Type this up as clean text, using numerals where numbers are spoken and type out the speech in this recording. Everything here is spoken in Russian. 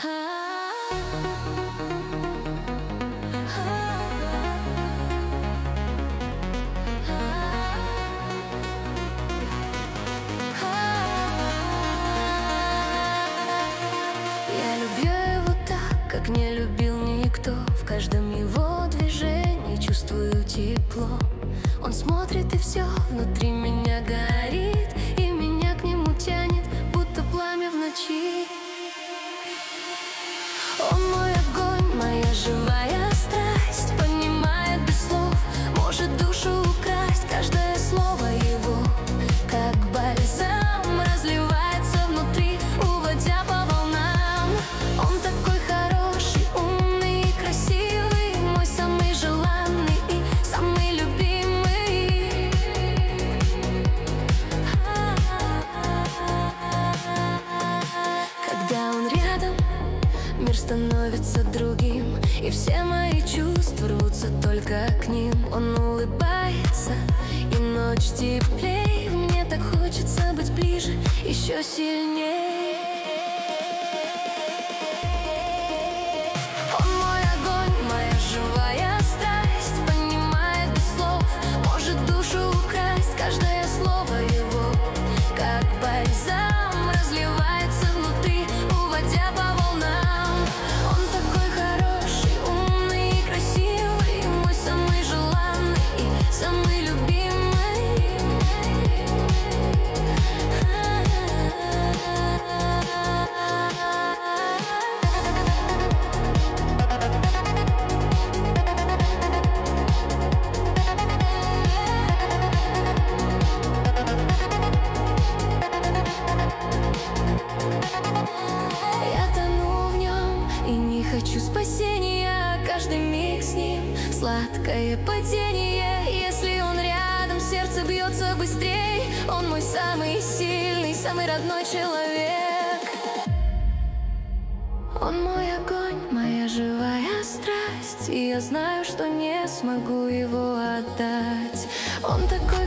Я люблю его так, как не любил никто. В каждом его движении чувствую тепло. Он смотрит, и все внутри меня горит, и меня к нему тянет, будто пламя в ночи. Он мой огонь, моя живая страсть, понимает без слов, может душу украсть. Каждое слово его, как бальзам, разливается внутри, уводя по волнам. Он такой хороший, умный и красивый, мой самый желанный и самый любимый. Когда он рядом, мир становится другим, и все мои чувства рвутся только к ним. Он улыбается, и ночь теплее, мне так хочется быть ближе, еще сильнее. Он мой огонь, моя живая страсть, понимает без слов, может душу украсть. Каждое слово его, как бальзам, разливается внутри, уводя по волнам. Он такой хороший, умный и красивый, мой самый желанный и самый любимый. Я тону в нем и не хочу спасения, каждый миг с ним сладкое падение. Если он рядом, сердце бьется быстрей. Он мой самый сильный, самый родной человек. Он мой огонь, моя живая страсть, и я знаю, что не смогу его отдать. Он такой